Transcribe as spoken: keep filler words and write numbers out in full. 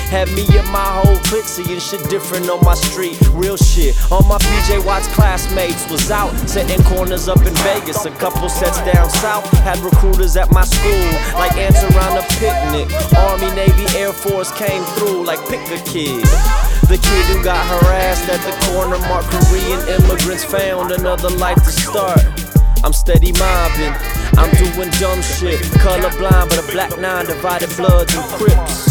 Had me and my whole clique seeing shit different on my street. Real shit. All my P J Watts classmates was out, setting corners up in Vegas. A couple sets down south, had recruiters at my school, like ants around a picnic. Army, Navy, Air Force came through, like pick a kid. The kid who got harassed at the corner marked Korean immigrants found another life to start. I'm steady mobbing, I'm doing dumb shit. Colorblind, but a black nine divided Bloods and Crips.